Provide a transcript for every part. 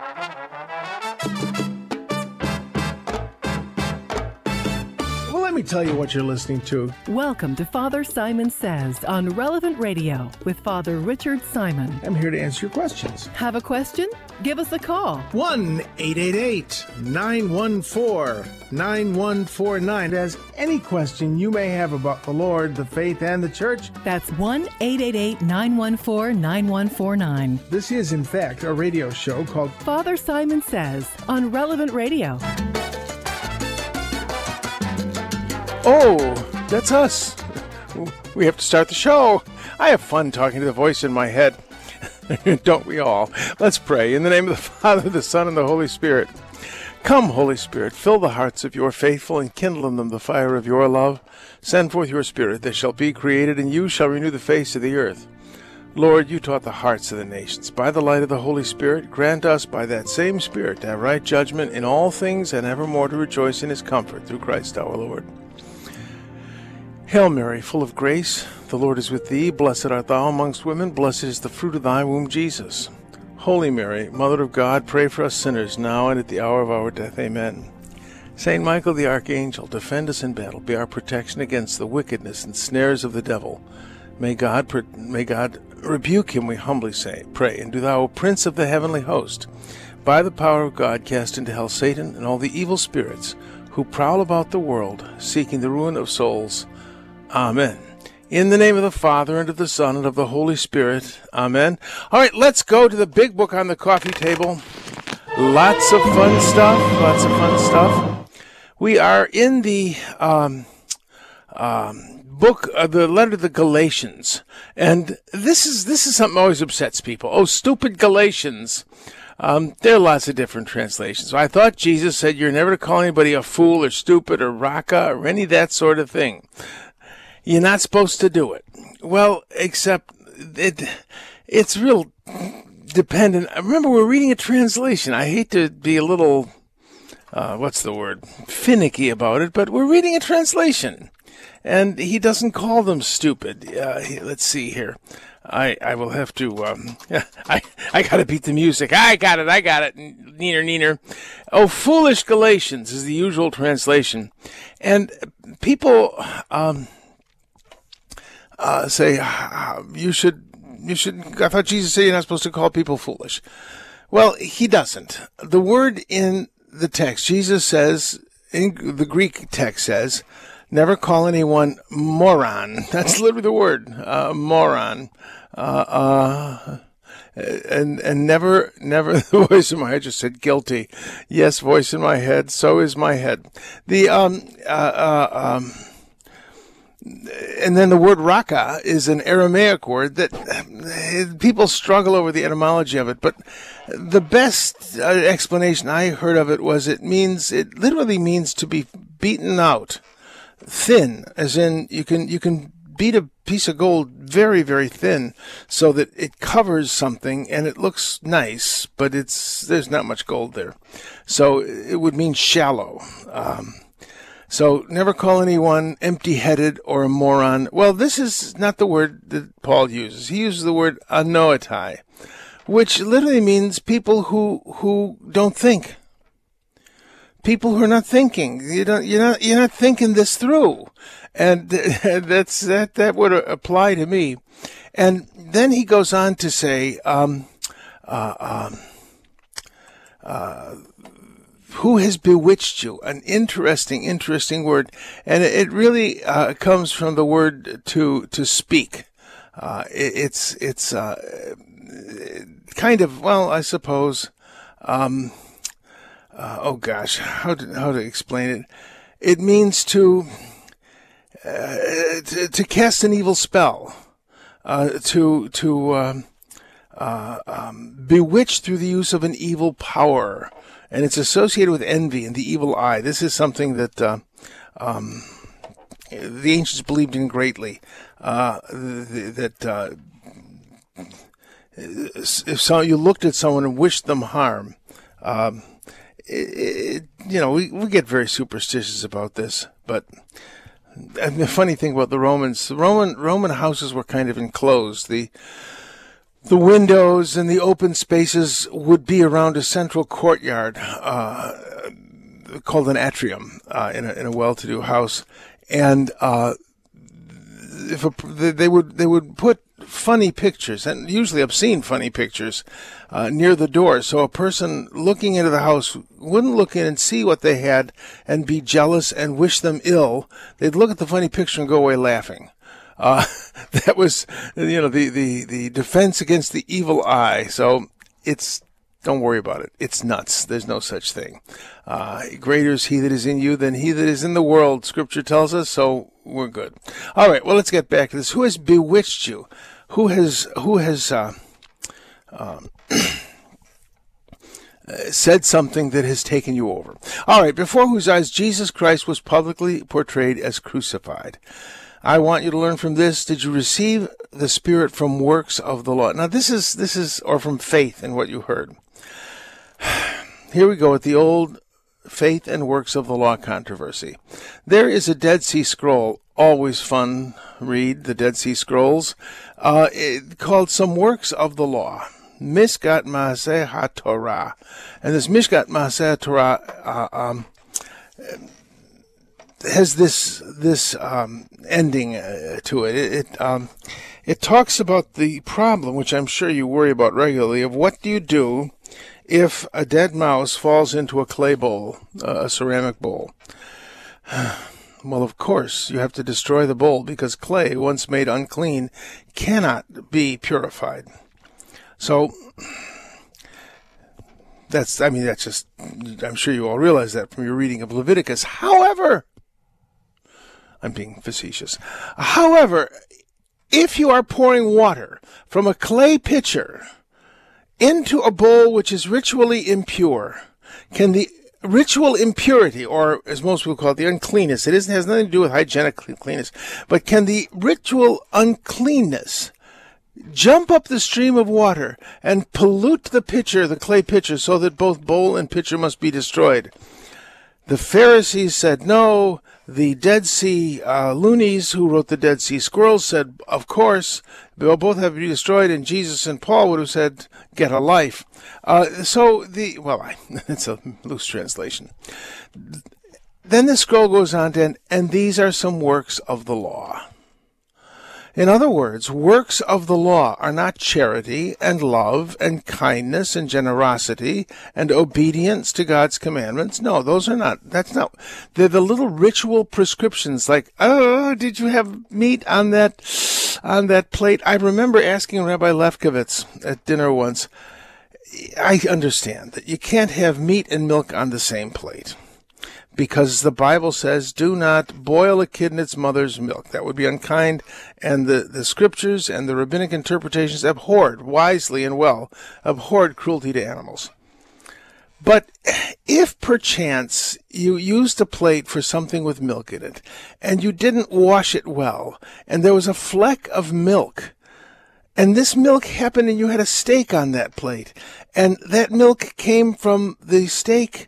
Well, let me tell you what you're listening to. Welcome to Father Simon Says on Relevant Radio with Father Richard Simon. I'm here to answer your questions. Have a question? Give us a call. 1-888-914-9149. As any question you may have about the Lord, the faith, and the church. That's 1-888-914-9149. This is, in fact, a radio show called Father Simon Says on Relevant Radio. Oh, that's us. We have to start the show. I have fun talking to the voice in my head. Don't we all? Let's pray. In the name of the Father, the Son, and the Holy Spirit. Come, Holy Spirit, fill the hearts of your faithful and kindle in them the fire of your love. Send forth your Spirit, they shall be created, and you shall renew the face of the earth. Lord, you taught the hearts of the nations. By the light of the Holy Spirit, grant us by that same Spirit to have right judgment in all things and evermore to rejoice in his comfort through Christ our Lord. Hail Mary, full of grace, the Lord is with thee. Blessed art thou amongst women. Blessed is the fruit of thy womb, Jesus. Holy Mary, Mother of God, pray for us sinners, now and at the hour of our death. Amen. Saint Michael the Archangel, defend us in battle. Be our protection against the wickedness and snares of the devil. May God rebuke him, we humbly say. Pray, and do thou, O Prince of the heavenly host, by the power of God, cast into hell Satan and all the evil spirits who prowl about the world, seeking the ruin of souls. Amen. In the name of the Father, and of the Son, and of the Holy Spirit. Amen. All right, let's go to the big book on the coffee table. Lots of fun stuff. We are in the book, the letter to the Galatians. And this is something that always upsets people. Oh, stupid Galatians. There are lots of different translations. I thought Jesus said you're never to call anybody a fool or stupid or raka or any of that sort of thing. You're not supposed to do it. Well, except it's real dependent. Remember, we're reading a translation. I hate to be a little, finicky about it, but we're reading a translation. And he doesn't call them stupid. Let's see here. I will have to, I gotta beat the music. I got it. Neener. Oh, foolish Galatians is the usual translation. And people, say, you should, I thought Jesus said you're not supposed to call people foolish. Well, he doesn't. The word in the text, Jesus says, in the Greek text says, never call anyone moron. That's literally the word, moron. And never, the voice in my head just said guilty. Yes, voice in my head, so is my head. And then the word raka is an Aramaic word that people struggle over the etymology of it. But the best explanation I heard of it was it literally means to be beaten out, thin, as in you can beat a piece of gold very, very thin so that it covers something and it looks nice, but there's not much gold there. So it would mean shallow. So never call anyone empty-headed or a moron. Well, this is not the word that Paul uses. He uses the word anoetai, which literally means people who don't think. People who are not thinking. You're not thinking this through. And that would apply to me. And then he goes on to say, who has bewitched you? An interesting word. And it really comes from the word to speak. It's kind of, well, I suppose, oh gosh, how to explain it? It means to cast an evil spell, to bewitch through the use of an evil power. And it's associated with envy and the evil eye. This is something that the ancients believed in greatly. If you looked at someone and wished them harm, we get very superstitious about this. But and the funny thing about the Romans, Roman houses were kind of enclosed. The The windows and the open spaces would be around a central courtyard called an atrium in a well-to-do house, and they would put funny pictures, and usually obscene funny pictures, near the door, so a person looking into the house wouldn't look in and see what they had and be jealous and wish them ill. They'd look at the funny picture and go away laughing. That was, the defense against the evil eye. So don't worry about it. It's nuts. There's no such thing. Greater is he that is in you than he that is in the world, Scripture tells us, so we're good. All right, well, let's get back to this. Who has bewitched you? Who has said something that has taken you over? All right, before whose eyes Jesus Christ was publicly portrayed as crucified. I want you to learn from this. Did you receive the Spirit from works of the law? Now, this is, or from faith in what you heard. Here we go with the old faith and works of the law controversy. There is a Dead Sea Scroll, always fun read, the Dead Sea Scrolls, called Some Works of the Law, Mishkat Maaseh HaTorah. And this Mishkat Maaseh HaTorah has this ending to it. It talks about the problem, which I'm sure you worry about regularly, of what do you do if a dead mouse falls into a clay bowl, a ceramic bowl. Well, of course, you have to destroy the bowl because clay, once made unclean, cannot be purified. So I'm sure you all realize that from your reading of Leviticus. However, I'm being facetious. However, if you are pouring water from a clay pitcher into a bowl which is ritually impure, can the ritual impurity, or as most people call it, the uncleanness, has nothing to do with hygienic cleanness, but can the ritual uncleanness jump up the stream of water and pollute the pitcher, the clay pitcher, so that both bowl and pitcher must be destroyed? The Pharisees said no. The Dead Sea loonies who wrote the Dead Sea Scrolls said, of course, they'll both have to be destroyed, and Jesus and Paul would have said, get a life. It's a loose translation. Then the scroll goes on to end, and these are some works of the law. In other words, works of the law are not charity and love and kindness and generosity and obedience to God's commandments. No, those are not. They're the little ritual prescriptions like, oh, did you have meat on that plate? I remember asking Rabbi Lefkowitz at dinner once, I understand that you can't have meat and milk on the same plate, because the Bible says, do not boil a kid in its mother's milk. That would be unkind, and the Scriptures and the rabbinic interpretations abhorred, wisely and well, abhorred cruelty to animals. But if perchance you used a plate for something with milk in it, and you didn't wash it well, and there was a fleck of milk, and this milk happened and you had a steak on that plate, and that milk came from the steak,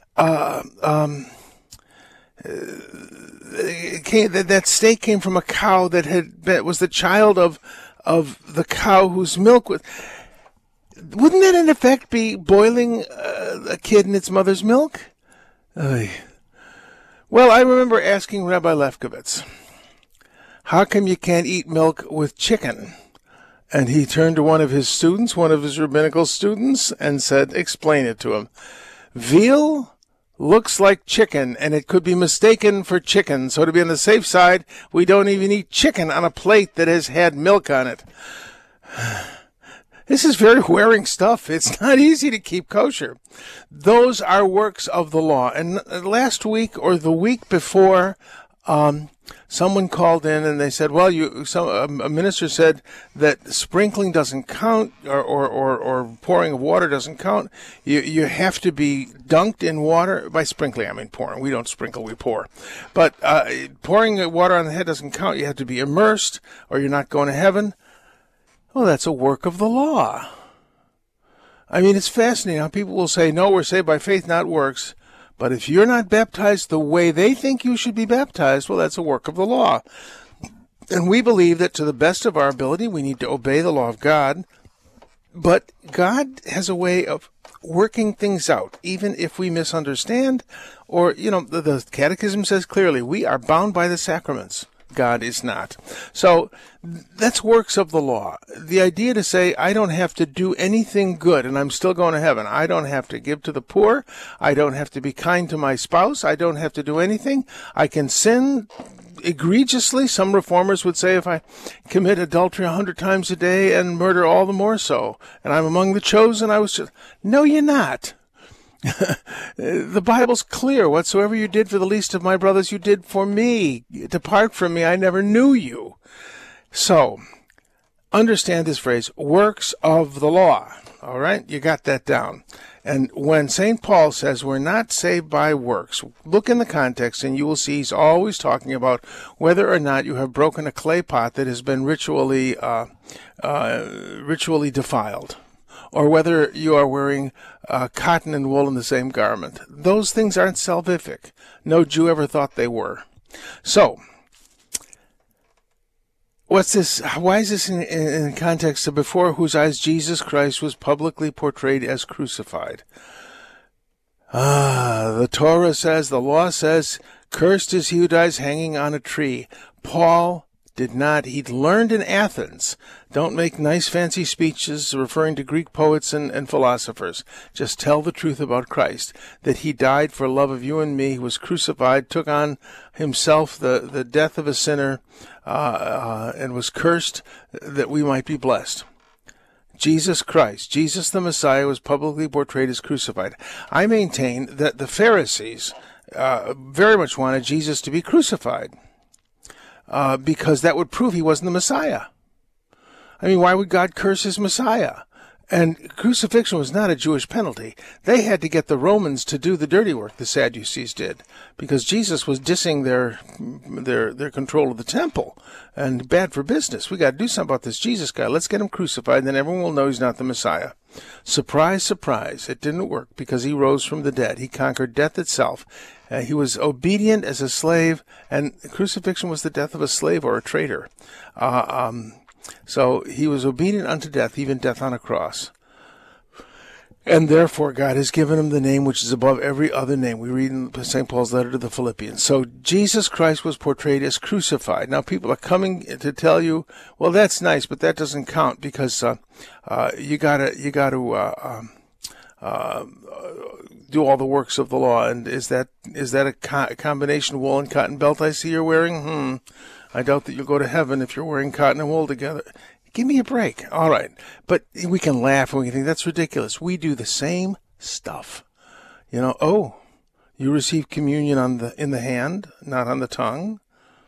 that steak came from a cow that was the child of the cow whose milk was. Wouldn't that in effect be boiling a kid in its mother's milk? Well, I remember asking Rabbi Lefkowitz, how come you can't eat milk with chicken? And he turned to one of his rabbinical students, and said, explain it to him. Veal looks like chicken, and it could be mistaken for chicken. So to be on the safe side, we don't even eat chicken on a plate that has had milk on it. This is very wearing stuff. It's not easy to keep kosher. Those are works of the law. And last week or the week before, someone called in and they said, well, a minister said that sprinkling doesn't count, or pouring of water doesn't count. You have to be dunked in water. By sprinkling, I mean pouring. We don't sprinkle, we pour. But pouring water on the head doesn't count. You have to be immersed, or you're not going to heaven. Well, that's a work of the law. I mean, it's fascinating how people will say, no, we're saved by faith, not works. But if you're not baptized the way they think you should be baptized, well, that's a work of the law. And we believe that to the best of our ability, we need to obey the law of God But God has a way of working things out, even if we misunderstand, or, the Catechism says clearly, we are bound by the sacraments. God is not. So that's works of the law. The idea to say, I don't have to do anything good and I'm still going to heaven. I don't have to give to the poor. I don't have to be kind to my spouse. I don't have to do anything. I can sin egregiously. Some reformers would say if I commit adultery 100 times a day and murder all the more so, and I'm among the chosen, no, you're not. The Bible's clear. Whatsoever you did for the least of my brothers, you did for me. Depart from me, I never knew you. So, understand this phrase, works of the law. All right? You got that down. And when St. Paul says we're not saved by works, look in the context and you will see he's always talking about whether or not you have broken a clay pot that has been ritually defiled, or whether you are wearing cotton and wool in the same garment. Those things aren't salvific. No Jew ever thought they were. So, what's this? Why is this in context of before whose eyes Jesus Christ was publicly portrayed as crucified? The Torah says, the law says, cursed is he who dies hanging on a tree. Paul did not. He'd learned in Athens. Don't make nice fancy speeches referring to Greek poets and philosophers. Just tell the truth about Christ, that he died for love of you and me. He was crucified, took on himself the death of a sinner, and was cursed that we might be blessed. Jesus Christ, Jesus the Messiah, was publicly portrayed as crucified. I maintain that the Pharisees very much wanted Jesus to be crucified. Because that would prove he wasn't the Messiah. I mean, why would God curse his Messiah? And crucifixion was not a Jewish penalty. They had to get the Romans to do the dirty work, the Sadducees did, because Jesus was dissing their control of the temple and bad for business. We got to do something about this Jesus guy. Let's get him crucified, and then everyone will know he's not the Messiah. Surprise, surprise. It didn't work because he rose from the dead. He conquered death itself. He was obedient as a slave, and crucifixion was the death of a slave or a traitor. So he was obedient unto death, even death on a cross. And therefore God has given him the name which is above every other name. We read in St. Paul's letter to the Philippians. So Jesus Christ was portrayed as crucified. Now people are coming to tell you, well, that's nice, but that doesn't count because you gotta do all the works of the law. And is that a combination wool and cotton belt I see you're wearing? I doubt that you'll go to heaven if you're wearing cotton and wool together. Give me a break. All right. But we can laugh and we can think that's ridiculous. We do the same stuff. You receive communion in the hand, not on the tongue.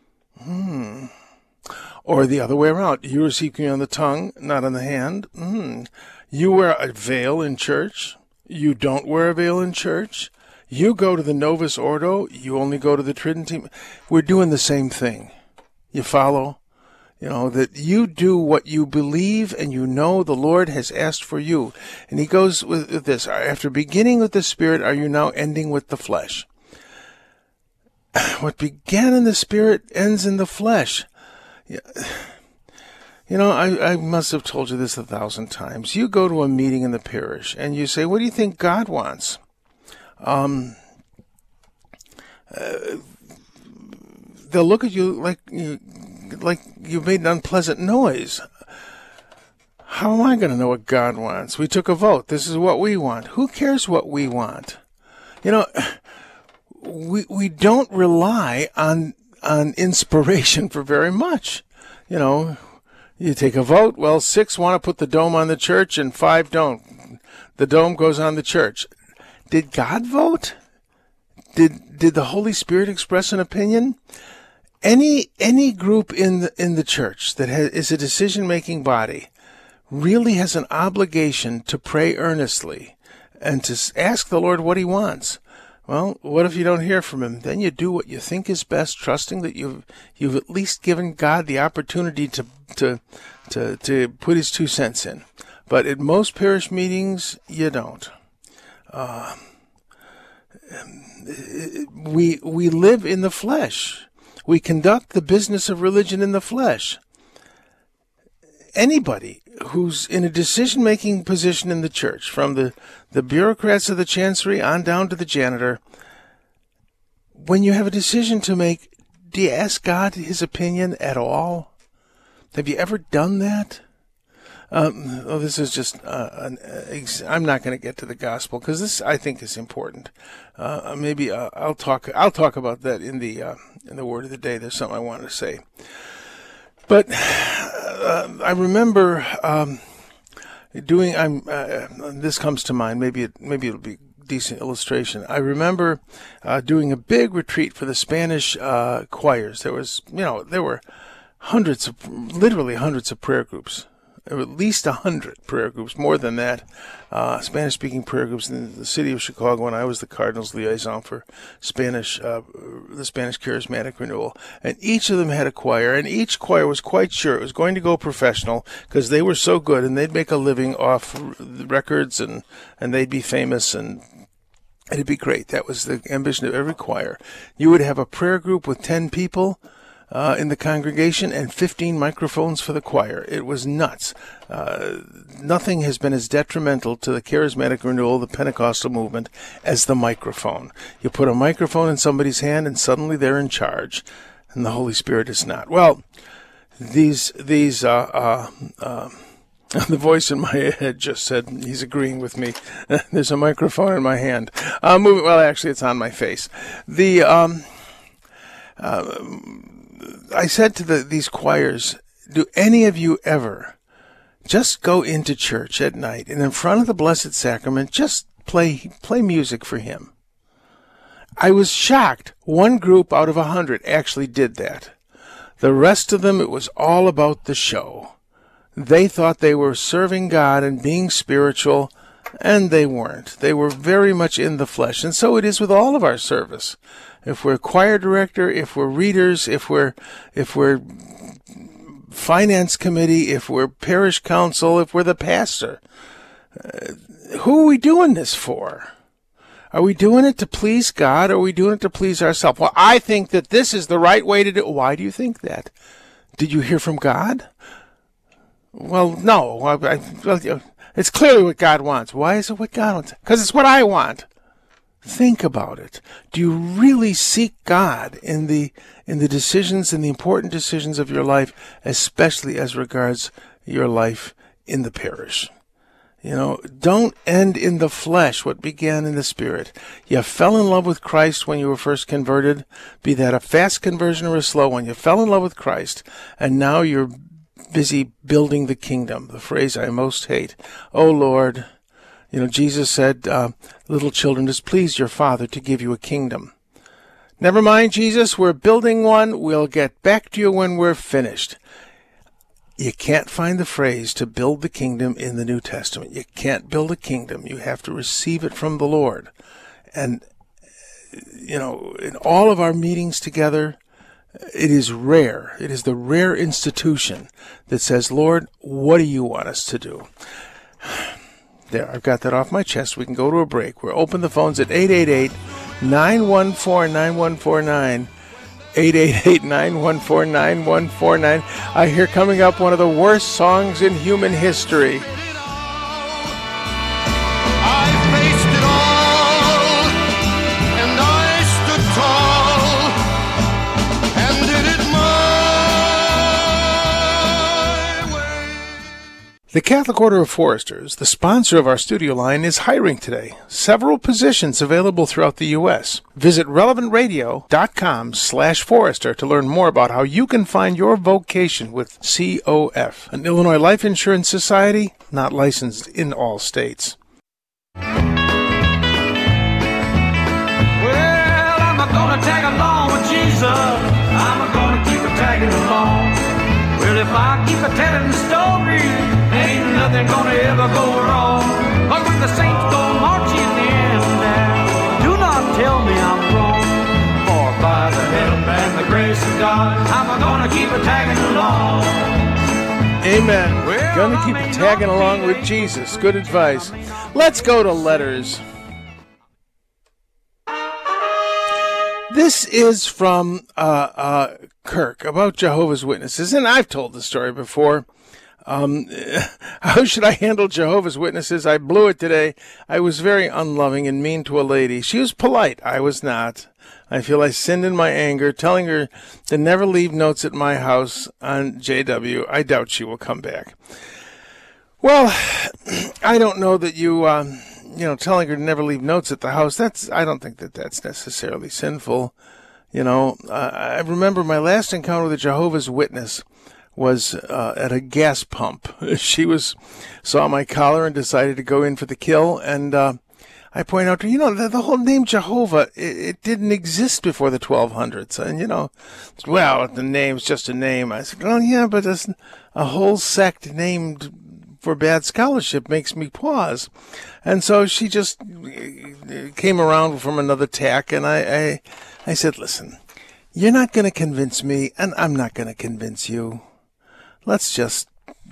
Or the other way around. You receive communion on the tongue, not on the hand. You wear a veil in church. You don't wear a veil in church. You go to the Novus Ordo. You only go to the Tridentine. We're doing the same thing. You follow? That you do what you believe and the Lord has asked for you. And he goes with this. After beginning with the Spirit, are you now ending with the flesh? What began in the Spirit ends in the flesh. I must have told you this 1,000 times. You go to a meeting in the parish and you say, what do you think God wants? They'll look at you like you made an unpleasant noise. How am I going to know what God wants? We took a vote. This is what we want. Who cares what we want? We don't rely on inspiration for very much. You take a vote. Well, 6 want to put the dome on the church and 5 don't. The dome goes on the church. Did God vote? Did the Holy Spirit express an opinion? Any group in the church that is a decision-making body really has an obligation to pray earnestly and to ask the Lord what he wants. Well, what if you don't hear from him? Then you do what you think is best, trusting that you've at least given God the opportunity to put his 2 cents in. But at most parish meetings, you don't. We live in the flesh. We conduct the business of religion in the flesh. Anybody who's in a decision-making position in the church, from the bureaucrats of the chancery on down to the janitor, when you have a decision to make, do you ask God his opinion at all? Have you ever done that? This is just, I'm not going to get to the gospel because this, I think, is important. Maybe I'll talk about that in the word of the day. There's something I wanted to say. But I remember this comes to mind. Maybe it'll be a decent illustration. I remember doing a big retreat for the Spanish choirs. There were literally hundreds of prayer groups. There were at least 100 prayer groups, more than that, Spanish-speaking prayer groups in the city of Chicago when I was the Cardinals liaison for the Spanish Charismatic Renewal. And each of them had a choir, and each choir was quite sure it was going to go professional because they were so good, and they'd make a living off the records, and they'd be famous, and it'd be great. That was the ambition of every choir. You would have a prayer group with 10 people in the congregation and 15 microphones for the choir. It was nuts. Nothing has been as detrimental to the charismatic renewal, the Pentecostal movement, as the microphone. You put a microphone in somebody's hand and suddenly they're in charge, and the Holy Spirit is not. Well, the voice in my head just said, he's agreeing with me. There's a microphone in my hand. Well, actually, it's on my face. I said to these choirs, do any of you ever just go into church at night and in front of the Blessed Sacrament just play music for him? I was shocked. One group out of 100 actually did that. The rest of them, it was all about the show. They thought they were serving God and being spiritual, and they weren't. They were very much in the flesh. And so it is with all of our service. If we're choir director, if we're readers, if we're finance committee, if we're parish council, if we're the pastor, who are we doing this for? Are we doing it to please God, or are we doing it to please ourselves? Well, I think that this is the right way to do it. Why do you think that? Did you hear from God? Well, no. It's clearly what God wants. Why is it what God wants? Because it's what I want. Think about it. Do you really seek God in the decisions, in the important decisions of your life, especially as regards your life in the parish? Don't end in the flesh what began in the spirit. You fell in love with Christ when you were first converted, be that a fast conversion or a slow one. You fell in love with Christ, and now you're busy building the kingdom, the phrase I most hate. Oh, Lord. Jesus said, little children, displease your Father to give you a kingdom. Never mind, Jesus, we're building one. We'll get back to you when we're finished. You can't find the phrase to build the kingdom in the New Testament. You can't build a kingdom. You have to receive it from the Lord. And, in all of our meetings together, it is rare. It is the rare institution that says, Lord, what do you want us to do? There, I've got that off my chest. We can go to a break. We're open the phones at 888-914-9149. 888-914-9149. I hear coming up one of the worst songs in human history. The Catholic Order of Foresters, the sponsor of our studio line, is hiring today. Several positions available throughout the U.S. Visit relevantradio.com/forester to learn more about how you can find your vocation with COF, an Illinois Life Insurance Society not licensed in all states. Well, I'm gonna tag along with Jesus. I'm gonna keep tagging along. Well, if I keep telling the story, ain't nothing gonna ever go wrong. But when the saints go marching in now, do not tell me I'm wrong. For by the help and the grace of God, I'm gonna keep tagging along. Amen. Well, gonna keep tagging along with Jesus. Good advice. Let's go to letters. This is from Kirk about Jehovah's Witnesses, and I've told the story before. How should I handle Jehovah's Witnesses? I blew it today. I was very unloving and mean to a lady. She was polite. I was not. I feel I sinned in my anger, telling her to never leave notes at my house on JW. I doubt she will come back. Well, I don't know that you telling her to never leave notes at the house, I don't think that's necessarily sinful. I remember my last encounter with a Jehovah's Witness was at a gas pump. She saw my collar and decided to go in for the kill, and I point out to her, the whole name Jehovah, it didn't exist before the 1200s. And, well, the name's just a name. I said, well, yeah, but there's a whole sect named for bad scholarship makes me pause. And so she just came around from another tack, and I said, listen, you're not going to convince me, and I'm not going to convince you. Let's just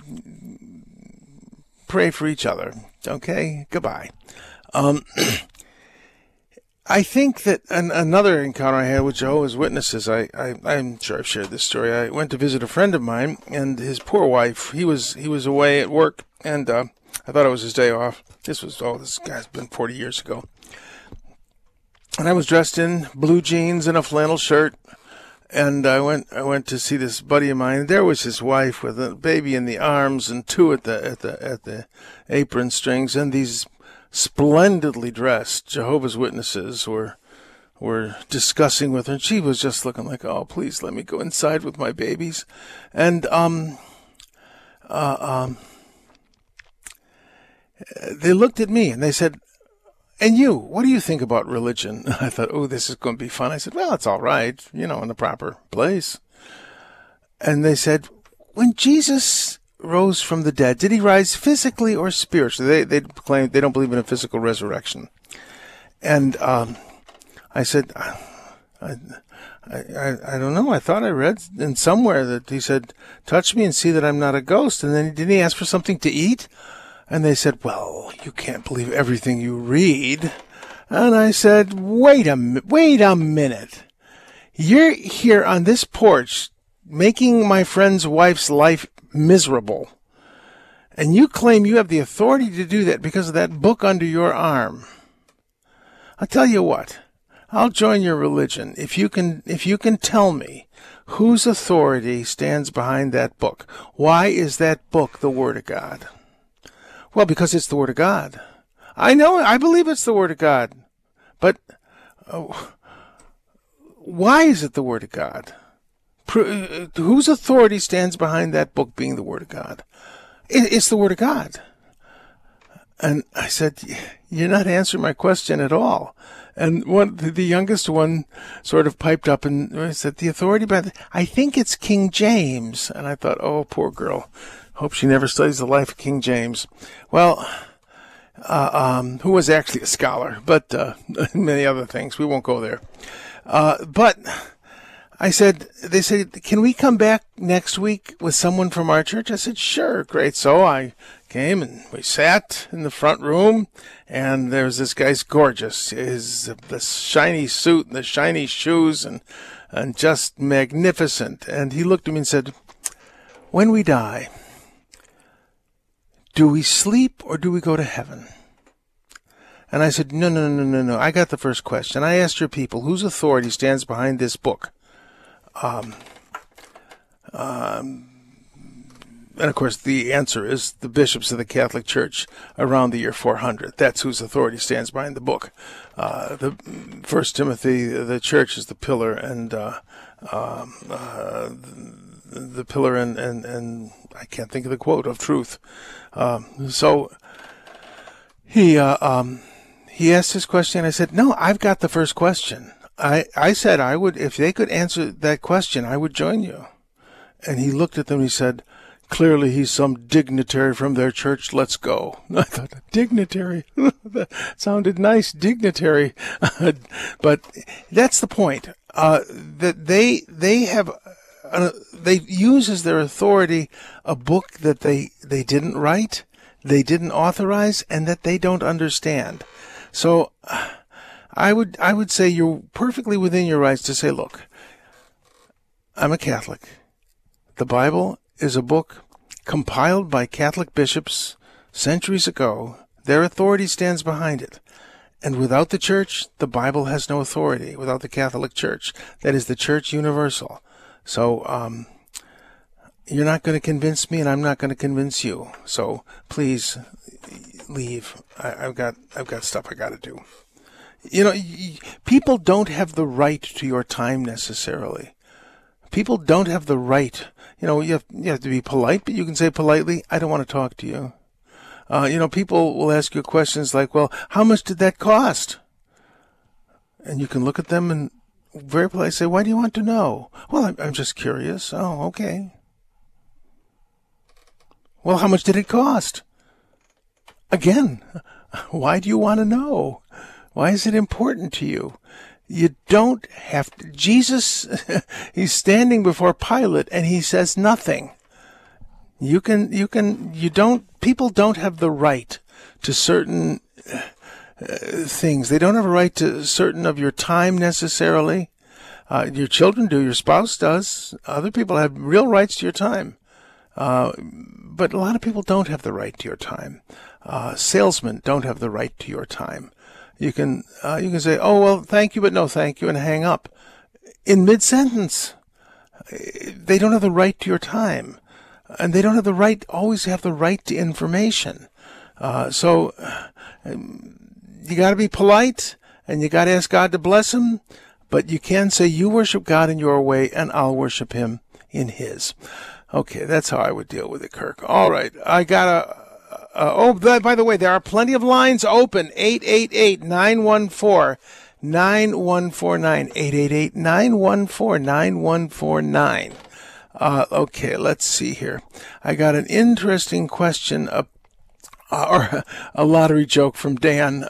pray for each other, okay? Goodbye. I think that another encounter I had with Jehovah's Witnesses, I'm sure I've shared this story. I went to visit a friend of mine, and his poor wife, he was away at work, and I thought it was his day off. This guy's been 40 years ago. And I was dressed in blue jeans and a flannel shirt, and I went to see this buddy of mine. There was his wife with a baby in the arms and two at the apron strings, and these splendidly dressed Jehovah's Witnesses were discussing with her, and she was just looking like, oh, please let me go inside with my babies. And they looked at me and they said, and you, what do you think about religion? I thought, oh, this is going to be fun. I said, well, it's all right, in the proper place. And they said, when Jesus rose from the dead, did he rise physically or spiritually? They claim they don't believe in a physical resurrection. And I said, I don't know. I thought I read in somewhere that he said, touch me and see that I'm not a ghost. And then didn't he ask for something to eat? And they said, well, you can't believe everything you read. And I said, wait a minute. You're here on this porch making my friend's wife's life miserable. And you claim you have the authority to do that because of that book under your arm. I'll tell you what. I'll join your religion if you can tell me whose authority stands behind that book. Why is that book the Word of God? Well, because it's the Word of God. I know, I believe it's the Word of God. But why is it the Word of God? Whose authority stands behind that book being the Word of God? It's the Word of God. And I said, you're not answering my question at all. And the youngest one sort of piped up and said, the authority I think it's King James. And I thought, oh, poor girl. Hope she never studies the life of King James. Well, who was actually a scholar, but many other things. We won't go there. But they said, can we come back next week with someone from our church? I said, sure, great. So I came and we sat in the front room, and there was this guy's gorgeous. The shiny suit and the shiny shoes and just magnificent. And he looked at me and said, when we die, do we sleep or do we go to heaven? And I said, no. I got the first question. I asked your people, whose authority stands behind this book? And of course, the answer is the bishops of the Catholic Church around the year 400. That's whose authority stands behind the book. The 1 Timothy, the church is the pillar, and the pillar and I can't think of the quote of truth. So he asked his question. I said, no, I've got the first question. I said I would, if they could answer that question, I would join you. And he looked at them and he said, clearly he's some dignitary from their church. Let's go. I thought, dignitary? That sounded nice, dignitary. But that's the point. That they have, they use as their authority a book that they didn't write, they didn't authorize, and that they don't understand. So I would say you're perfectly within your rights to say, look, I'm a Catholic. The Bible is a book compiled by Catholic bishops centuries ago. Their authority stands behind it. And without the Church, the Bible has no authority. Without the Catholic Church, that is the Church universal. So you're not going to convince me, and I'm not going to convince you. So please leave. I've got stuff I got to do. You know, people don't have the right to your time necessarily. People don't have the right. You know, you have to be polite, but you can say politely, I don't want to talk to you. You know, people will ask you questions like, well, how much did that cost? And you can look at them and very politely say, why do you want to know? Well, I'm just curious. Oh, okay. Well, how much did it cost? Again, why do you want to know? Why is it important to you? You don't have to. Jesus, he's standing before Pilate and he says nothing. People don't have the right to certain things. They don't have a right to certain of your time necessarily. Your children do, your spouse does. Other people have real rights to your time. But a lot of people don't have the right to your time. Salesmen don't have the right to your time. You can say, oh, well, thank you, but no thank you, and hang up. In mid-sentence, they don't have the right to your time. And they don't have the right, always have the right to information. So you got to be polite, and you got to ask God to bless them, but you can say, you worship God in your way, and I'll worship him in his. Okay, that's how I would deal with it, Kirk. All right, I got by the way, there are plenty of lines open. 888-914-9149. 888-914-9149. Okay, let's see here. I got an interesting question, or a lottery joke from Dan.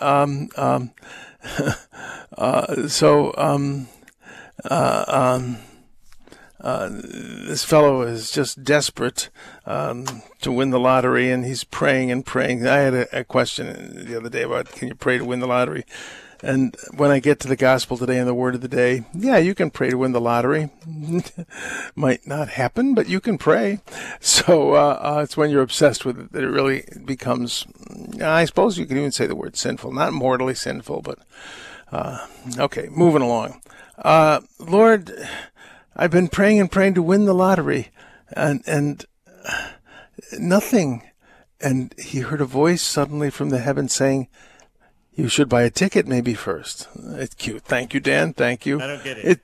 This fellow is just desperate to win the lottery, and he's praying and praying. I had a question the other day about, can you pray to win the lottery? And when I get to the gospel today and the word of the day, yeah, you can pray to win the lottery. Might not happen, but you can pray. So it's when you're obsessed with it that it really becomes, I suppose you could even say the word sinful. Not mortally sinful, but okay, moving along. Lord, I've been praying and praying to win the lottery, and nothing. And he heard a voice suddenly from the heavens saying, you should buy a ticket maybe first. It's cute. Thank you, Dan. Thank you. I don't get it.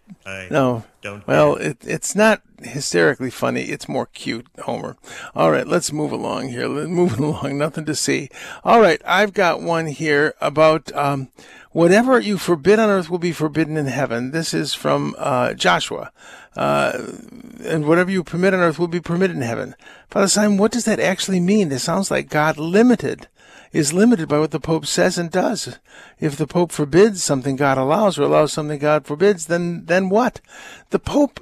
It's not hysterically funny. It's more cute, Homer. All right, let's move along here. Moving along, nothing to see. All right, I've got one here about whatever you forbid on earth will be forbidden in heaven. This is from Joshua. And whatever you permit on earth will be permitted in heaven. Father Simon, what does that actually mean? It sounds like God is limited by what the Pope says and does. If the Pope forbids something God allows, or allows something God forbids, then what? The Pope...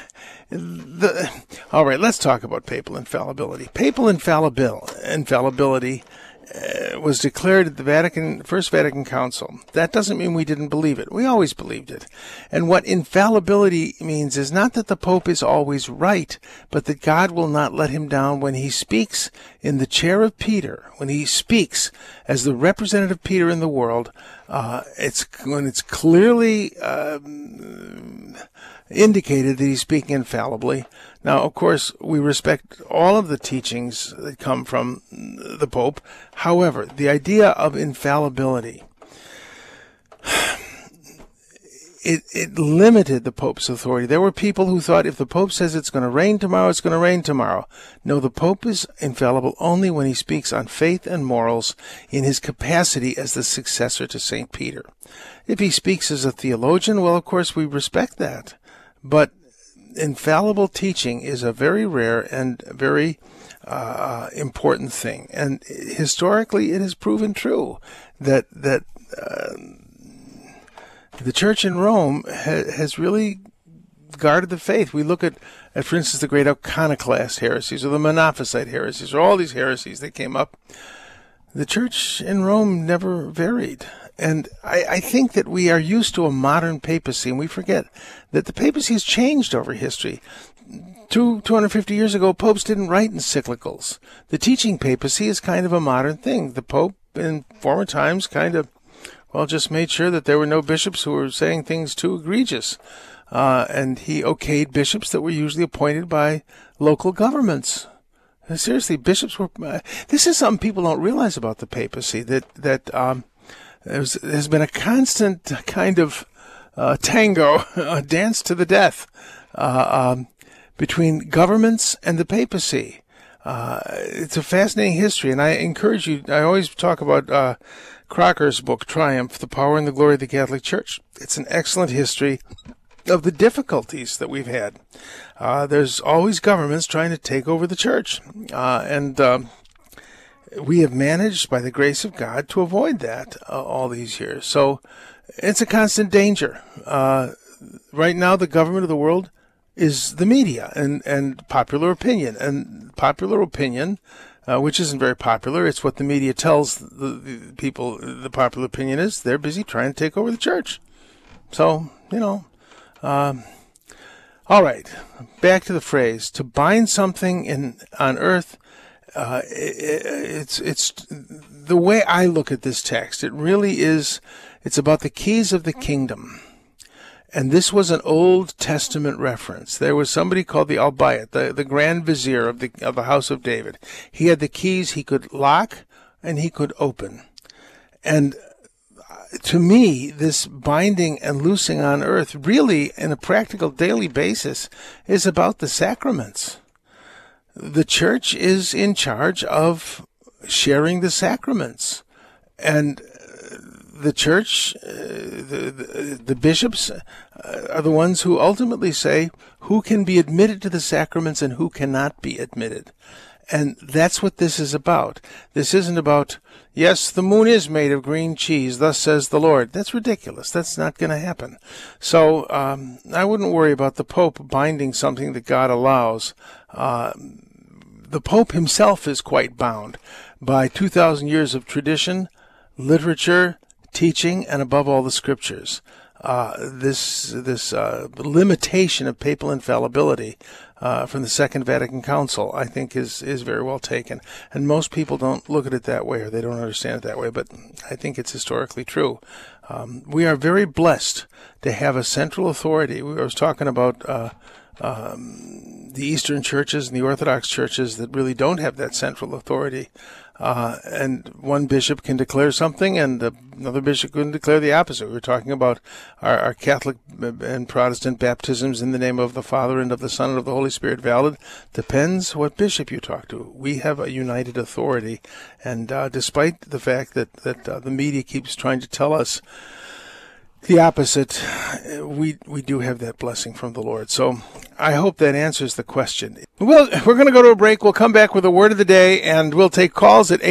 All right, let's talk about papal infallibility. Papal infallibility was declared at the First Vatican Council. That doesn't mean we didn't believe it. We always believed it. And what infallibility means is not that the Pope is always right, but that God will not let him down when he speaks in the chair of Peter, when he speaks as the representative Peter in the world. When it's clearly indicated that he's speaking infallibly. Now, of course, we respect all of the teachings that come from the Pope. However, the idea of infallibility, it limited the Pope's authority. There were people who thought if the Pope says it's going to rain tomorrow, it's going to rain tomorrow. No, the Pope is infallible only when he speaks on faith and morals in his capacity as the successor to St. Peter. If he speaks as a theologian, well, of course, we respect that. But infallible teaching is a very rare and very important thing. And historically, it has proven true that the Church in Rome has really guarded the faith. We look at, for instance, the great iconoclast heresies or the Monophysite heresies or all these heresies that came up. The Church in Rome never varied. And I think that we are used to a modern papacy, and we forget that the papacy has changed over history. 250 years ago, popes didn't write encyclicals. The teaching papacy is kind of a modern thing. The pope in former times kind of, just made sure that there were no bishops who were saying things too egregious. And he okayed bishops that were usually appointed by local governments. Seriously, bishops were... this is something people don't realize about the papacy, that there's been a constant kind of tango, a dance to the death, between governments and the papacy. It's a fascinating history, and I encourage you, I always talk about Crocker's book, Triumph, The Power and the Glory of the Catholic Church. It's an excellent history of the difficulties that we've had. There's always governments trying to take over the church, and we have managed, by the grace of God, to avoid that all these years. So it's a constant danger. Right now, the government of the world is the media and popular opinion. And popular opinion, which isn't very popular, it's what the media tells the people the popular opinion is. They're busy trying to take over the church. So, all right, back to the phrase, to bind something on earth. It's the way I look at this text. It really is. It's about the keys of the kingdom, and this was an Old Testament reference. There was somebody called the Albayat, the Grand Vizier of the House of David. He had the keys. He could lock and he could open. And to me, this binding and loosing on earth, really, in a practical daily basis, is about the sacraments. The church is in charge of sharing the sacraments, and the church, the bishops, are the ones who ultimately say who can be admitted to the sacraments and who cannot be admitted. And that's what this is about. This isn't about, yes, the moon is made of green cheese, thus says the Lord. That's ridiculous. That's not going to happen. So I wouldn't worry about the Pope binding something that God allows. The Pope himself is quite bound by 2,000 years of tradition, literature, teaching, and above all the scriptures. This limitation of papal infallibility from the Second Vatican Council, I think, is very well taken. And most people don't look at it that way, or they don't understand it that way, but I think it's historically true. We are very blessed to have a central authority. I was talking about the Eastern churches and the Orthodox churches that really don't have that central authority. And one bishop can declare something and another bishop can declare the opposite. We were talking about our Catholic and Protestant baptisms in the name of the Father and of the Son and of the Holy Spirit valid. Depends what bishop you talk to. We have a united authority. And despite the fact that the media keeps trying to tell us the opposite, we do have that blessing from the Lord. So I hope that answers the question. Well, we're going to go to a break. We'll come back with a word of the day, and we'll take calls at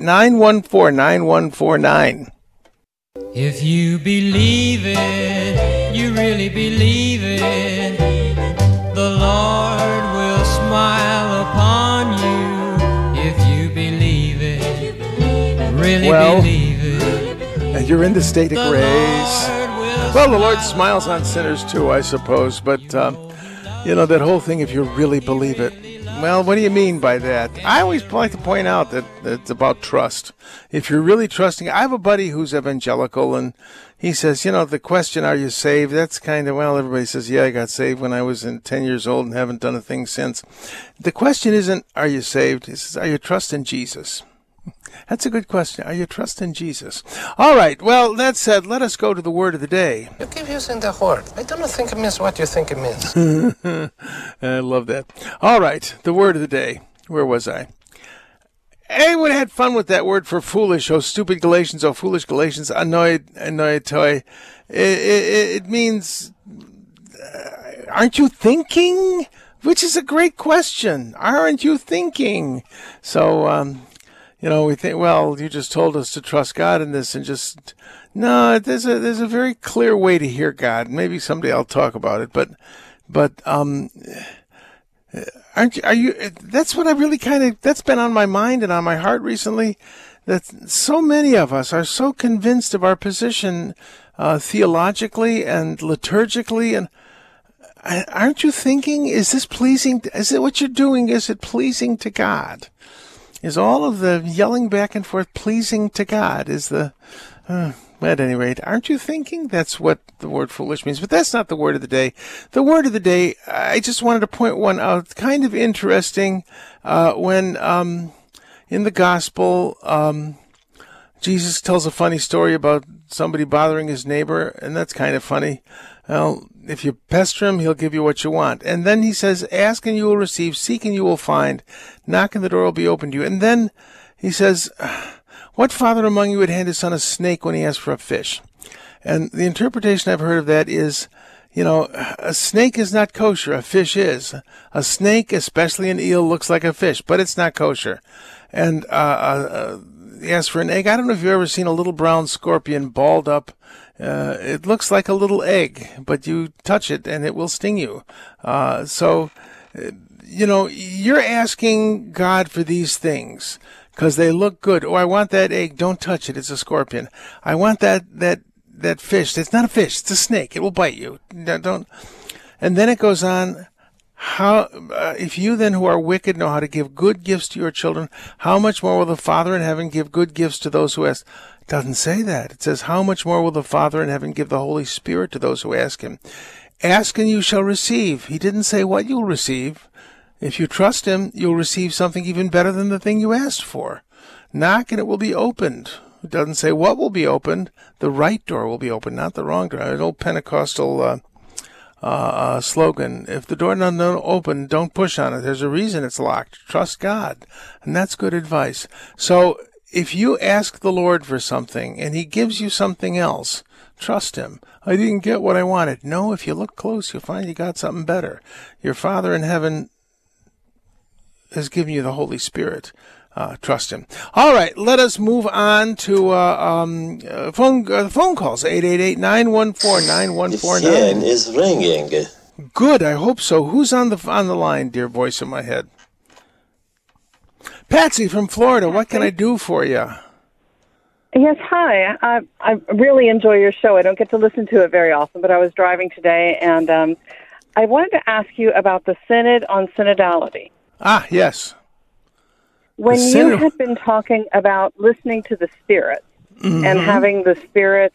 888-914-9149. If you believe it, you really believe it, the Lord will smile upon you. If you believe it, really believe it. And you're in the state of grace. Well, the Lord smiles on sinners too, I suppose. But, that whole thing, if you really believe it. Well, what do you mean by that? I always like to point out that it's about trust. If you're really trusting, I have a buddy who's evangelical, and he says, the question, are you saved? That's kind of, everybody says, yeah, I got saved when I was 10 years old and haven't done a thing since. The question isn't, are you saved? He says, are you trusting Jesus? That's a good question. Are you trusting Jesus? All right. Well, that said, let us go to the word of the day. You keep using the word. I don't think it means what you think it means. I love that. All right. The word of the day. Where was I? I would have had fun with that word for foolish. Oh, stupid Galatians. Oh, foolish Galatians. Annoyed toy. It means, aren't you thinking? Which is a great question. Aren't you thinking? So, we think, you just told us to trust God in this, and just, no, there's a very clear way to hear God. Maybe someday I'll talk about it, but, are you, that's what I really that's been on my mind and on my heart recently, that so many of us are so convinced of our position, theologically and liturgically, and aren't you thinking, is this pleasing? Is it what you're doing? Is it pleasing to God? Is all of the yelling back and forth pleasing to God? At any rate, aren't you thinking that's what the word foolish means? But that's not the word of the day. The word of the day, I just wanted to point one out, kind of interesting, when in the gospel, Jesus tells a funny story about somebody bothering his neighbor, and that's kind of funny. Well, if you pester him, he'll give you what you want. And then he says, ask and you will receive, seek and you will find, knock and the door will be opened to you. And then he says, what father among you would hand his son a snake when he asked for a fish? And the interpretation I've heard of that is, a snake is not kosher, a fish is. A snake, especially an eel, looks like a fish, but it's not kosher. And he asked for an egg. I don't know if you've ever seen a little brown scorpion balled up. It looks like a little egg, but you touch it and it will sting you. You're asking God for these things because they look good. Oh, I want that egg. Don't touch it. It's a scorpion. I want that fish. It's not a fish. It's a snake. It will bite you. Don't. And then it goes on. How, if you then who are wicked know how to give good gifts to your children, how much more will the Father in heaven give good gifts to those who ask? It doesn't say that. It says, how much more will the Father in heaven give the Holy Spirit to those who ask him? Ask and you shall receive. He didn't say what you'll receive. If you trust him, you'll receive something even better than the thing you asked for. Knock and it will be opened. It doesn't say what will be opened. The right door will be opened, not the wrong door. An old Pentecostal slogan. If the door doesn't open, don't push on it. There's a reason it's locked. Trust God. And that's good advice. So if you ask the Lord for something and he gives you something else, trust him. I didn't get what I wanted. No, if you look close, you'll find you got something better. Your Father in heaven has given you the Holy Spirit. Trust him. All right, let us move on to phone calls. 888-914-9149. The phone is ringing. Good, I hope so. Who's on the line, dear voice in my head? Patsy from Florida. What can I do for you? Yes, hi. I really enjoy your show. I don't get to listen to it very often, but I was driving today, and I wanted to ask you about the Synod on Synodality. Ah, yes. When you had been talking about listening to the Spirit and having the Spirit,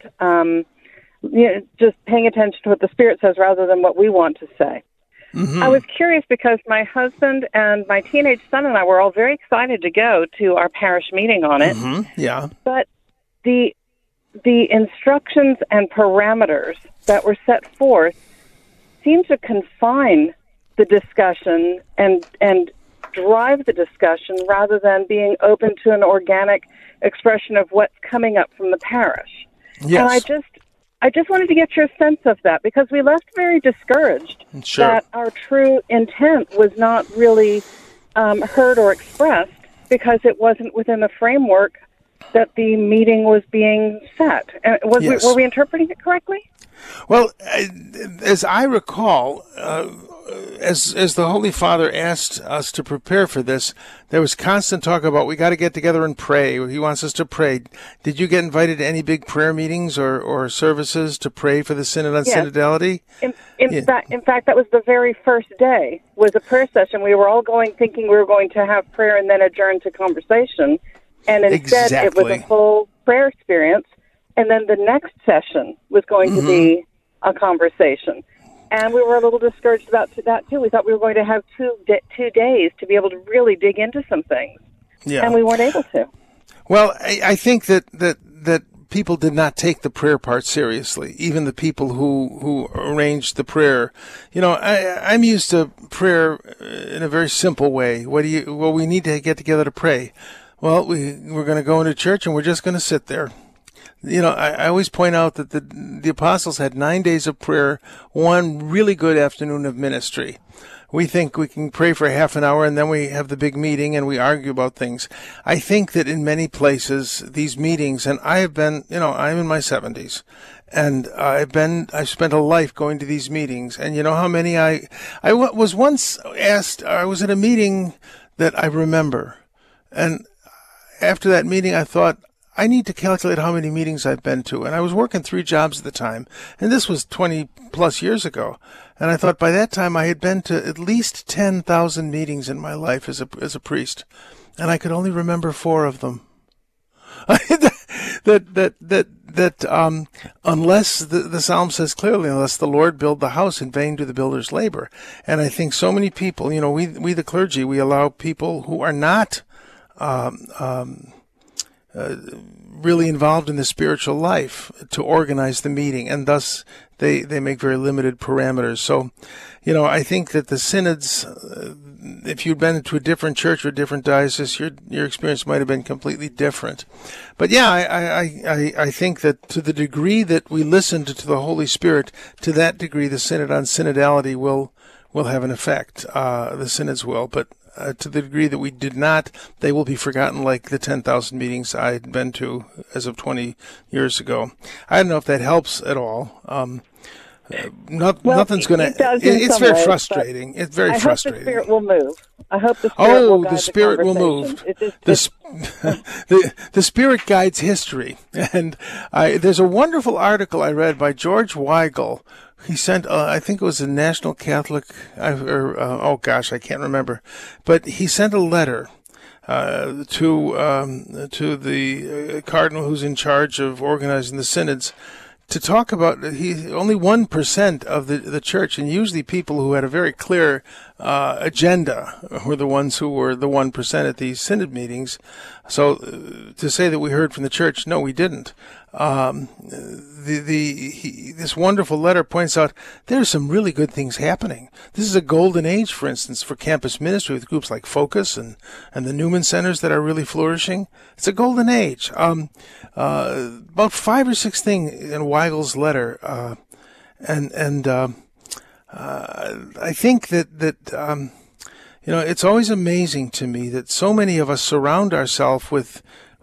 just paying attention to what the Spirit says rather than what we want to say. I was curious because my husband and my teenage son and I were all very excited to go to our parish meeting on it. Yeah. But the instructions and parameters that were set forth seem to confine the discussion and drive the discussion rather than being open to an organic expression of what's coming up from the parish. Yes. And I just wanted to get your sense of that because we left very discouraged that our true intent was not really heard or expressed because it wasn't within the framework that the meeting was being set. Were we interpreting it correctly? Well, as I recall, as the Holy Father asked us to prepare for this, there was constant talk about we got to get together and pray. He wants us to pray. Did you get invited to any big prayer meetings or services to pray for the Synod on Synodality? In fact, that was the very first day, was a prayer session. We were all thinking we were going to have prayer and then adjourn to conversation. And instead, it was a full prayer experience. And then the next session was going to be a conversation. And we were a little discouraged about that, too. We thought we were going to have 2 days to be able to really dig into some things. Yeah. And we weren't able to. Well, I think that people did not take the prayer part seriously, even the people who arranged the prayer. You know, I'm used to prayer in a very simple way. We need to get together to pray. Well, we're going to go into church and we're just going to sit there. You know, I always point out that the apostles had 9 days of prayer, one really good afternoon of ministry. We think we can pray for half an hour and then we have the big meeting and we argue about things. I think that in many places, these meetings, and I have been, I'm in my 70s and I've spent a life going to these meetings. And you know how many I was once asked, I was at a meeting that I remember. And after that meeting, I thought, I need to calculate how many meetings I've been to. And I was working 3 jobs at the time, and this was 20 plus years ago. And I thought by that time I had been to at least 10,000 meetings in my life as a priest, and I could only remember 4 of them. Unless the Psalm says clearly, unless the Lord build the house, in vain do the builders labor. And I think so many people, we the clergy, we allow people who are not really involved in the spiritual life to organize the meeting, and thus they make very limited parameters. So, I think that the synods, if you'd been to a different church or a different diocese, your experience might have been completely different. But yeah, I think that to the degree that we listened to the Holy Spirit, to that degree the Synod on Synodality will have an effect. The synods will, but to the degree that we did not, they will be forgotten, like the 10,000 meetings I had been to as of 20 years ago. I don't know if that helps at all. Nothing's going to. It's very frustrating. It's very frustrating. I hope the Spirit will move. I hope the Spirit will guide the Spirit will move. The Spirit guides history. And there's a wonderful article I read by George Weigel. He sent, I think it was a National Catholic, I can't remember. But he sent a letter to the cardinal who's in charge of organizing the synods, to talk about only 1% of the church, and usually people who had a very clear agenda were the ones who were the 1% at these synod meetings. So to say that we heard from the church, no, we didn't. This wonderful letter points out there's some really good things happening. This is a golden age, for instance, for campus ministry with groups like Focus and the Newman Centers that are really flourishing. It's a golden age. About 5 or 6 things in Weigel's letter, and I think that it's always amazing to me that so many of us surround ourselves with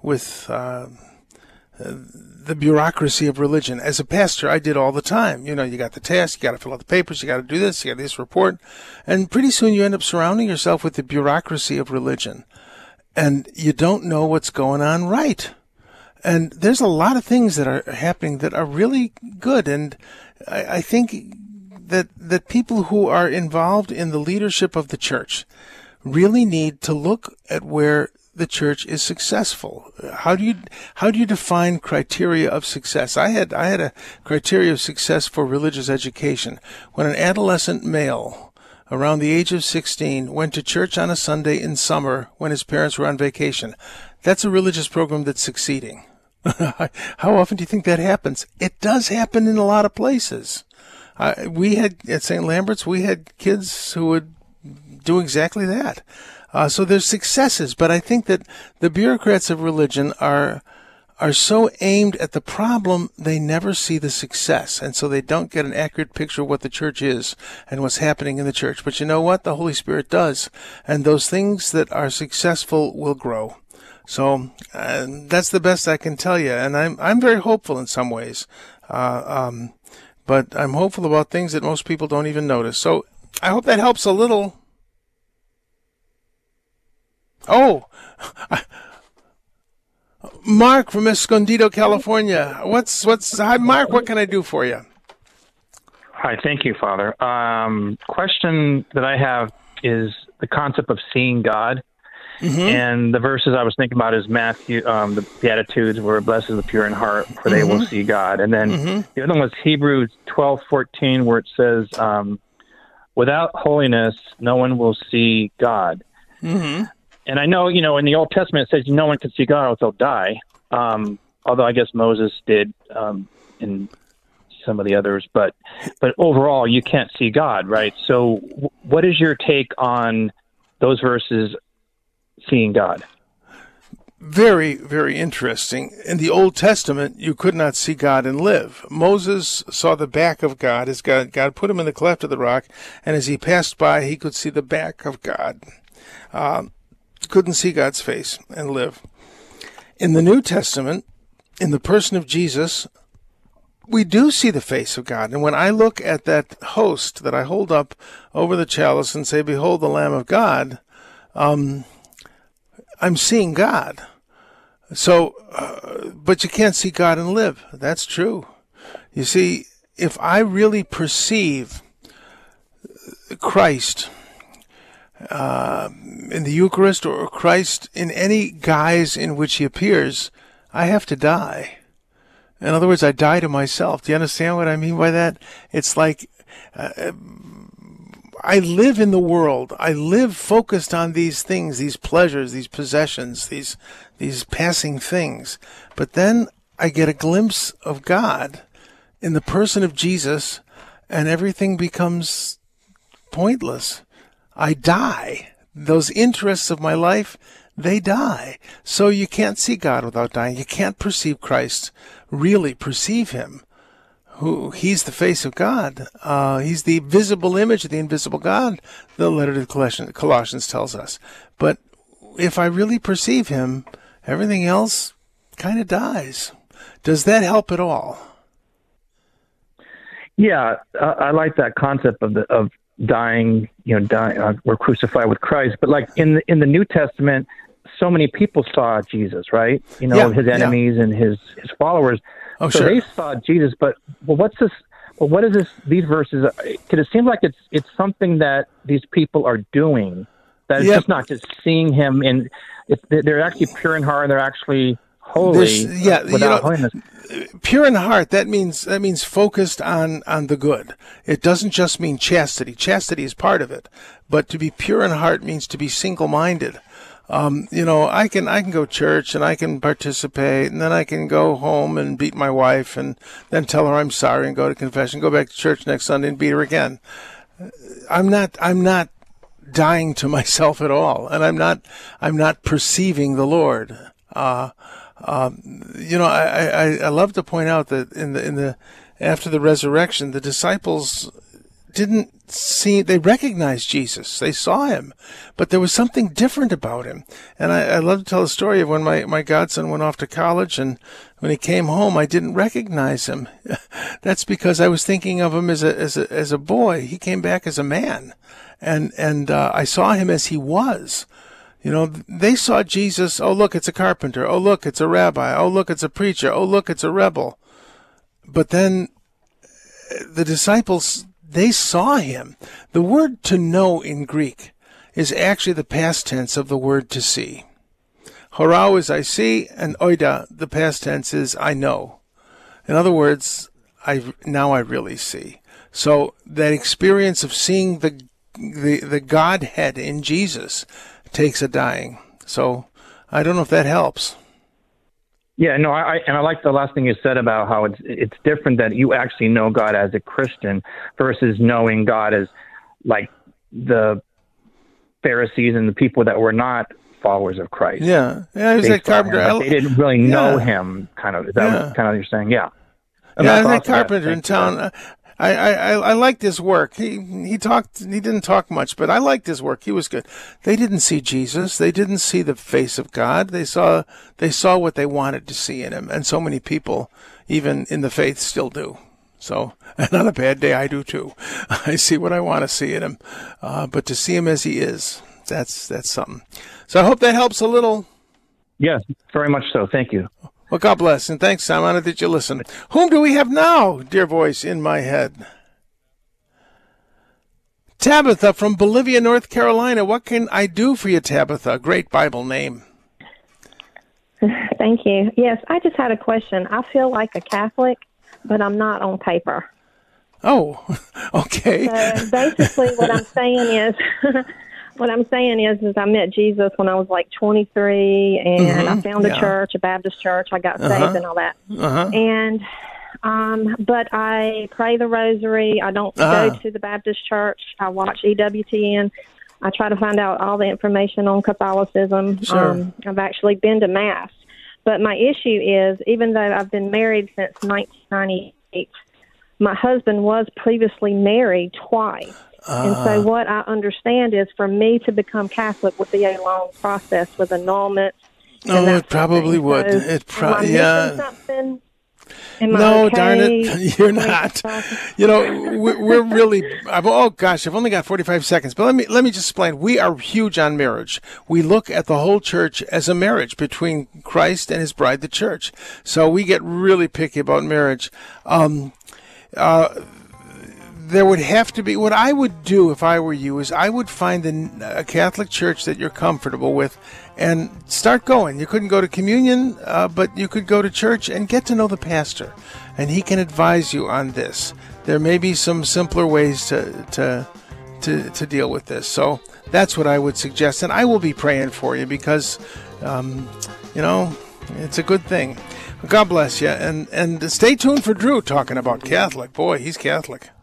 the bureaucracy of religion. As a pastor, I did all the time. You got the task, you got to fill out the papers, you got to do this, you got this report, and pretty soon you end up surrounding yourself with the bureaucracy of religion, and you don't know what's going on right. And there's a lot of things that are happening that are really good, and I think that people who are involved in the leadership of the church really need to look at where the church is successful. How do you define criteria of success? I had a criteria of success for religious education. When an adolescent male around the age of 16 went to church on a Sunday in summer when his parents were on vacation, that's a religious program that's succeeding. How often do you think that happens? It does happen in a lot of places. We had at St. Lambert's, we had kids who would do exactly that. So there's successes, but I think that the bureaucrats of religion are so aimed at the problem, they never see the success, and so they don't get an accurate picture of what the church is and what's happening in the church. But you know what? The Holy Spirit does, and those things that are successful will grow. So that's the best I can tell you, and I'm very hopeful in some ways, but I'm hopeful about things that most people don't even notice. So I hope that helps a little. Oh, Mark from Escondido, California. Hi, Mark, what can I do for you? Hi, thank you, Father. Question that I have is the concept of seeing God. Mm-hmm. And the verses I was thinking about is Matthew, the Beatitudes, where blessed is the pure in heart, for they will see God. And then the other one was Hebrews 12:14, where it says, without holiness, no one will see God. Mm-hmm. And I know, in the Old Testament, it says no one can see God or they'll die. Although I guess Moses did in some of the others. But overall, you can't see God, right? So what is your take on those verses, seeing God? Very, very interesting. In the Old Testament, you could not see God and live. Moses saw the back of God as God put him in the cleft of the rock, and as he passed by, he could see the back of God. Couldn't see God's face and live. In the New Testament, in the person of Jesus, we do see the face of God. And when I look at that host that I hold up over the chalice and say, behold the Lamb of God, I'm seeing God. So, but you can't see God and live. That's true. You see, if I really perceive Christ in the Eucharist or Christ in any guise in which he appears, I have to die. In other words, I die to myself. Do you understand what I mean by that? It's like I live in the world. I live focused on these things, these pleasures, these possessions, these passing things. But then I get a glimpse of God in the person of Jesus, and everything becomes pointless. I die. Those interests of my life, they die. So you can't see God without dying. You can't perceive Christ, really perceive him. He's the face of God. He's the visible image of the invisible God, the letter to the Colossians tells us. But if I really perceive him, everything else kind of dies. Does that help at all? Yeah, I like that concept of dying. We're crucified with Christ. But like in the New Testament, so many people saw Jesus, right? His enemies and his followers. Oh, so sure. They saw Jesus, but what is this? These verses? Because it seems like it's something that these people are doing. That it's just not just seeing him, and they're actually pure in heart. And they're actually holy. Without holiness. Pure in heart. That means focused on the good. It doesn't just mean chastity. Chastity is part of it, but to be pure in heart means to be single-minded. I can go to church and I can participate, and then I can go home and beat my wife and then tell her I'm sorry and go to confession, go back to church next Sunday and beat her again. I'm not dying to myself at all, and I'm not perceiving the Lord. I love to point out that in the after the resurrection, the disciples they recognized Jesus. They saw him, but there was something different about him. And I love to tell a story of when my godson went off to college, and when he came home, I didn't recognize him. That's because I was thinking of him as a boy. He came back as a man, and I saw him as he was. They saw Jesus. Oh, look, it's a carpenter. Oh, look, it's a rabbi. Oh, look, it's a preacher. Oh, look, it's a rebel. But then the disciples, they saw him. The word to know in Greek is actually the past tense of the word to see. Horao is I see, and oida, the past tense, is I know. In other words, now I really see. So that experience of seeing the Godhead in Jesus takes a dying. So I don't know if that helps. Yeah, no, I like the last thing you said about how it's different that you actually know God as a Christian versus knowing God as like the Pharisees and the people that were not followers of Christ. Yeah, he was a carpenter. They didn't really know him, kind of. Is that kind of what you're saying? Yeah. And I was a carpenter in town. I liked his work. He didn't talk much, but I liked his work. He was good. They didn't see Jesus. They didn't see the face of God. They saw what they wanted to see in him. And so many people, even in the faith, still do. So, and on a bad day, I do too. I see what I want to see in him. But to see him as he is, that's something. So I hope that helps a little. Yes, very much so. Thank you. Well, God bless, and thanks, Sam. Honored that you listen. Whom do we have now, dear voice in my head? Tabitha from Bolivia, North Carolina. What can I do for you, Tabitha? Great Bible name. Thank you. Yes, I just had a question. I feel like a Catholic, but I'm not on paper. Oh, okay. So basically what I'm saying is... is I met Jesus when I was like 23, and I found a church, a Baptist church. I got saved and all that. And but I pray the rosary. I don't go to the Baptist church. I watch EWTN. I try to find out all the information on Catholicism. Sure. I've actually been to Mass. But my issue is, even though I've been married since 1998, my husband was previously married twice. And so what I understand is for me to become Catholic would be a long process with annulments. Oh, it probably would. So, Yeah. Something? No, okay? darn it, you're not. You know, we're really. I've only got 45 seconds, but let me just explain. We are huge on marriage. We look at the whole church as a marriage between Christ and His bride, the church. So we get really picky about marriage. There would have to be, what I would do if I were you is I would find a Catholic church that you're comfortable with and start going. You couldn't go to communion, but you could go to church and get to know the pastor, and he can advise you on this. There may be some simpler ways to deal with this. So that's what I would suggest, and I will be praying for you because, you know, it's a good thing. God bless you, and stay tuned for Drew talking about Catholic. Boy, he's Catholic.